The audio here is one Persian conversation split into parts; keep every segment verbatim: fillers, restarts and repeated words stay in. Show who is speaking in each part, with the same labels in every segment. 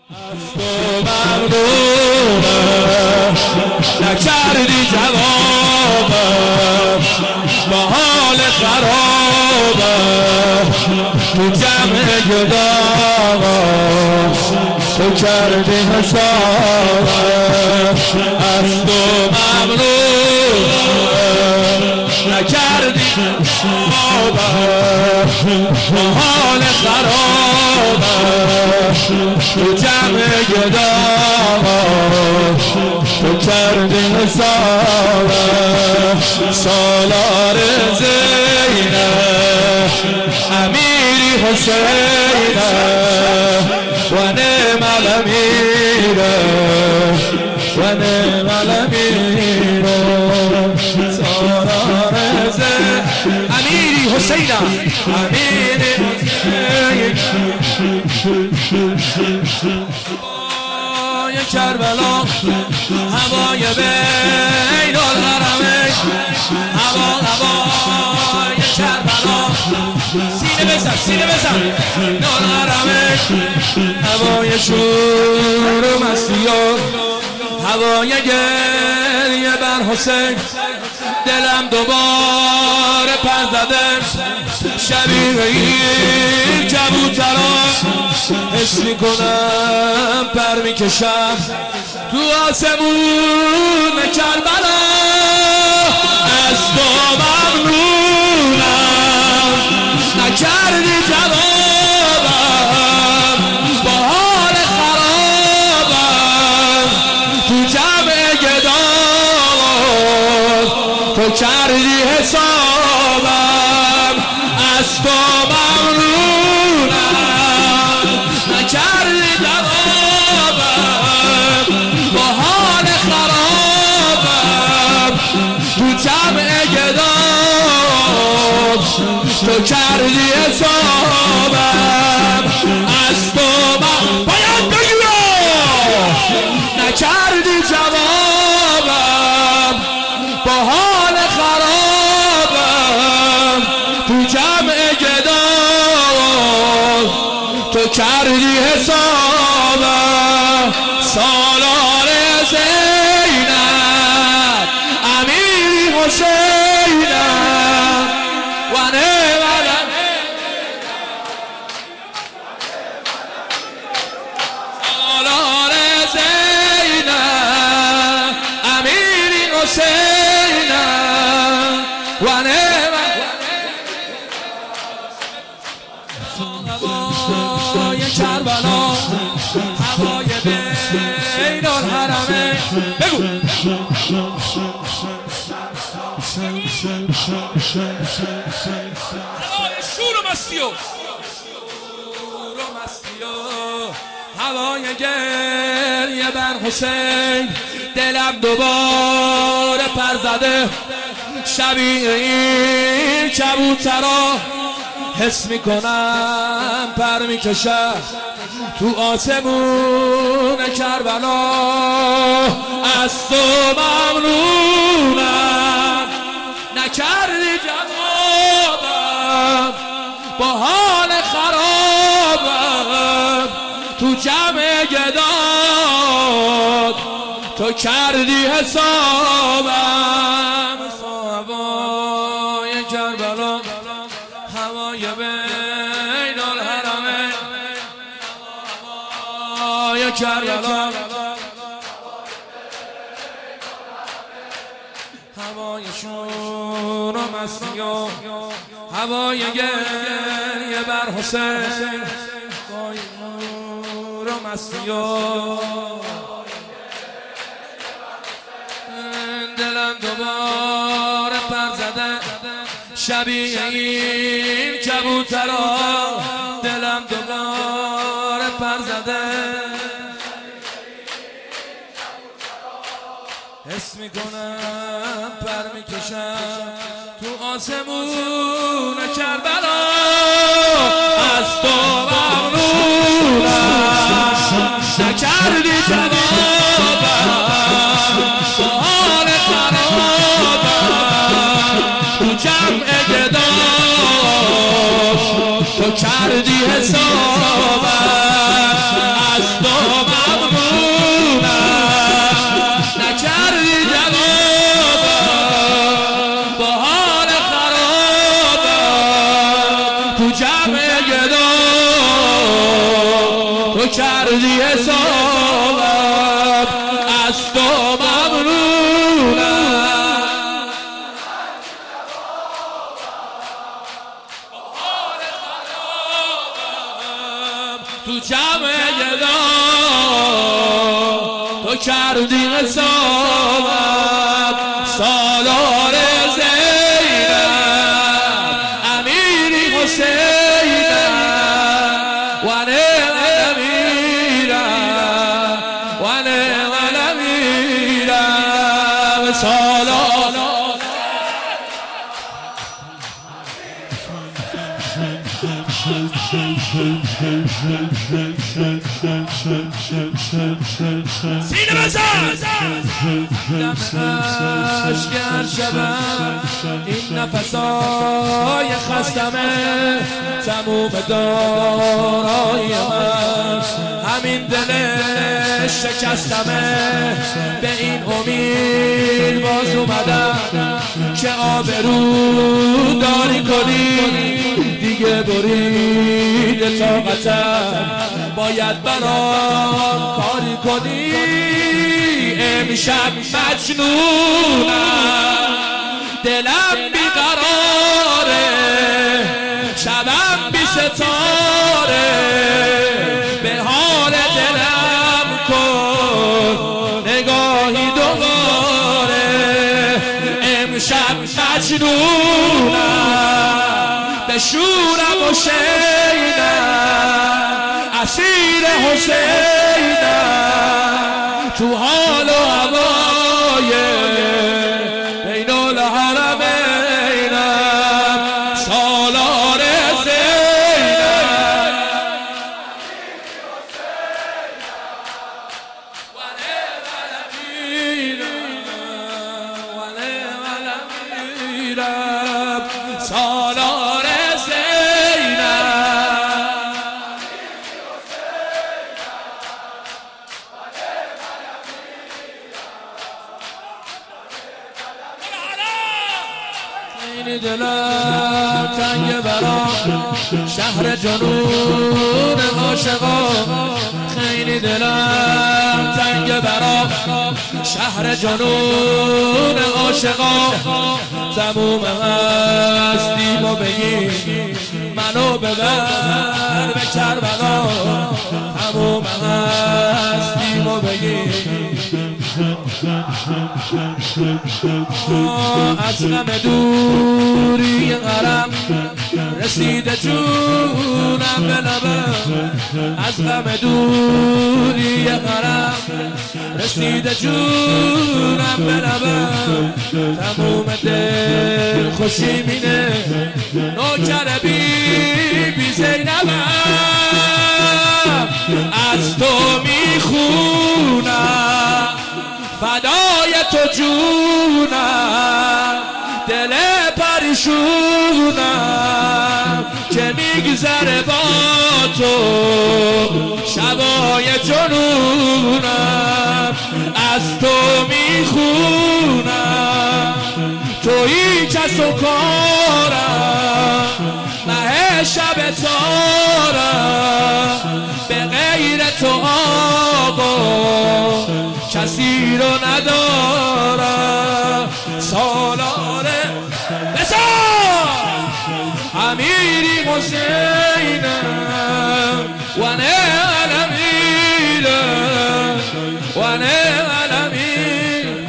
Speaker 1: نکردی جوابم با حال خرابم تو جمع گداغم تو کردی حسابم از تو ممنونم نکردی جوابم با حال خرابم تو جمع گداغم تو کردی حسابم سالار زینب امیری حسینم و نعم الامیرم و نعم الامیرم سالار زینب امیری حسینم امیری حسینم کربلا هوای بین الحرمین هوا هوای کربلا سینه بزن سینه بزن بین الحرمین هوای شور و مستی و هوای گریه بر حسین دلم دوباره پر زده شبیه این کبوتران حس میکنم پر میکشم تو آسمون کربلا از تو ممنونم نکردی جوابم با حال خرابم تو جمع گداغم تو کردی حسابم از تو ممنونم نکردی جوابم با حال خرابم تو جمع گداغم تو کردی حسابم از تو ممنونم باید بگیرم نکردی جوابم با حال خرابم تو جمع گداغم تو کردی حسابم سالار زینب امیری حسینم و نعم سالار زینب امیری حسینم و نعم هوای کربلا هوای بین الحرمین بگو هوای شور و مستی و شور و مستی و هوای گریه بر حسین دلم دوباره پر زده شبیه این کبوترا حس میکنم پر میکشم تو آسمون کربلا از تو ممنونم نکردی جوابم با حال خرابم تو جمع گداغم تو کردی حسابم هوای کربلا هوای بین الحرمین هوای کربلا هوای شور و مستی و هوای گریه بر حسین هوای شور و مستی و دلم دوباره پر زده شبیه این کبوترا دلم دوباره پر زده حس میکنم پر میکشم تو آسمون کربلا از تو ممنونم نکردی جوابم حال خرابم تو جمع گداغم تو کردی حسابم از تو ممنونم نکردی جوابم با حال خرابم تو جمع گدا تو کردی حسابم از تو ممنونم تو جمع گدا تو کردی حسابم سالار زینب امیری حسینم و نعم امیرم و نعم امیرم سالار سینه بزن دمش گر شبم این نفسای خستمه تموم دارای من همین دل شکستمه به این امید باز اومدم که آبرو داری کنی دیگه برید طاقتم باید برام کاری کنی امشب مجنونم دلم بیقراره شبم بی ستاره به حال دلم کن نگاهی دوباره امشب مجنونم به شورم و شیدم اسیر حسینم تو حال و هوای بین الحرمینم سالار زینب و نعم امیرم و نعم امیرم سالار خیلی دلم تنگ برام شهر جنون عاشقا خیلی دلم تنگ برام شهر جنون عاشقا تموم هستیم و بگی منو ببر به کربلا تموم هستیم و بگی از غم دوری غرم رسیده جونم به لبم از غم دوری غرم رسیده جونم به لبم تموم دل خوشی مینه نوکر بی بی زینبم از تو میخونم فدای تو جونم دل پریشونم که میگذره با تو شبای جنونم از تو میخونم تویی کس و کارم مه شب تارم به غیر تو آقا کسی رو ندارم سالار بسار امیری حسینم و نعم امیرم و نعم امیر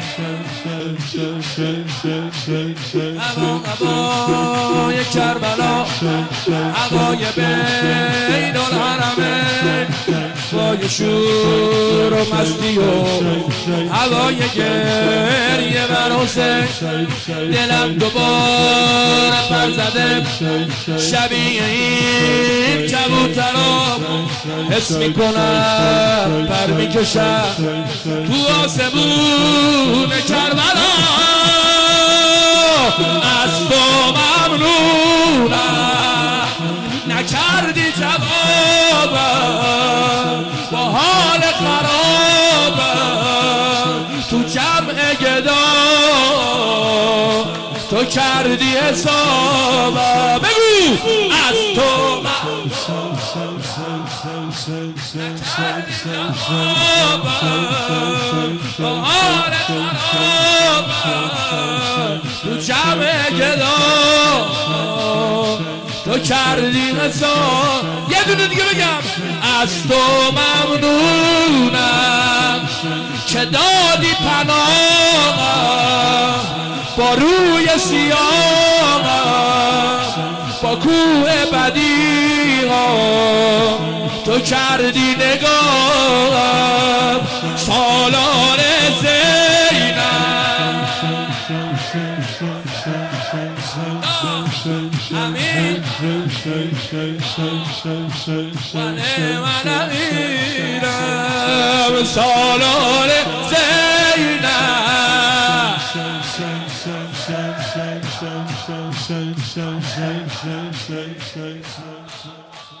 Speaker 1: هوا هوای کربلا هوای بین الحرمین هوای شور و مستی و هوای گریه بر حسین دلم دوباره پر زده شبیه این کبوترا حس میکنم پر میکشم تو آسمون کربلا از تو ممنونم نکردی جوابم با حال خرابم تو جمع گدا تو کردی حسابم بگو از تو تو جمع گدا تو کردی حساب. یه دونه دیگه بگم از تو ممنونم که دادی پناهم با روی سیاهم با کوه بدی ها تو کردی نگاهم سالار زینم امین من امیرم سالار زینم